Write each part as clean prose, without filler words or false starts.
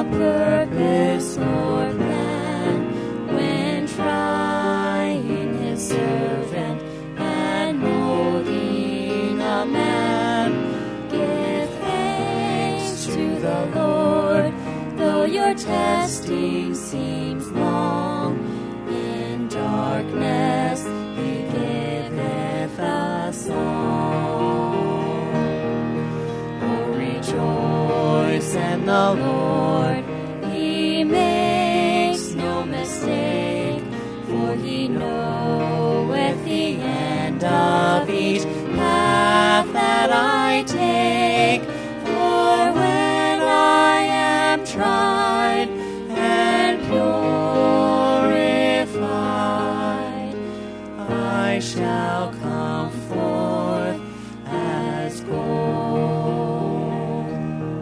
purpose or plan, when trying his servant and molding a man. Give thanks to the Lord, though your testing seems long. In darkness he giveth a song. Oh, rejoice in the Lord, he makes no mistake, for he knoweth the end of each path that I take. For when I am tried and purified, I shall come forth as gold.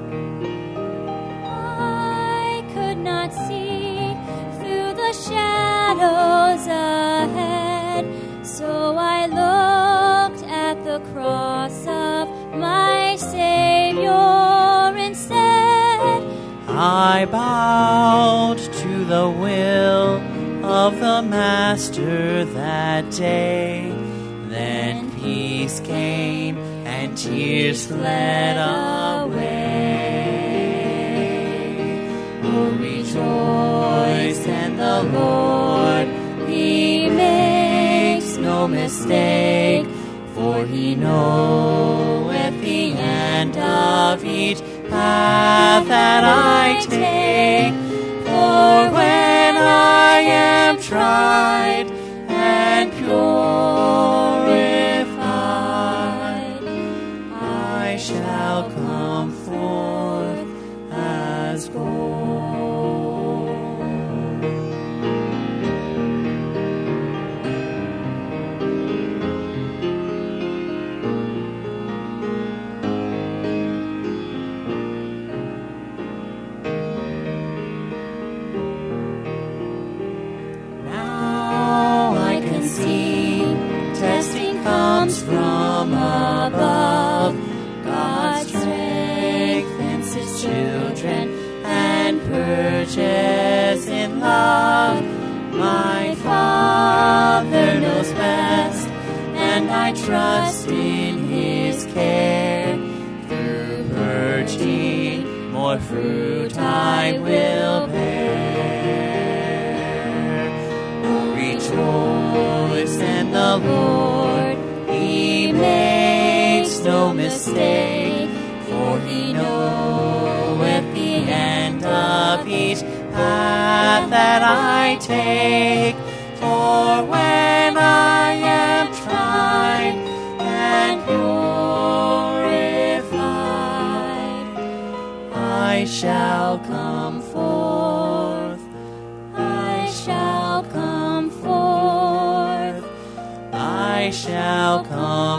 I could not see through the shadows ahead, so I looked at the cross of my Savior instead. I bowed to the will of the Master that day. Then peace came and tears fled away. Oh, rejoice in the Lord, he makes no mistake, for he knoweth the end of each path that I take. For when I am tried and purified, I shall come forth as gold. From above, God strengthens his children and purges in love. My Father knows best, and I trust in his care. Through purging, more fruit I will bear. Oh, rejoice in the Lord, he makes no mistake, for he knoweth the end of each path that I take. For when I am tried and purified, I shall come forth, I shall come forth, I shall come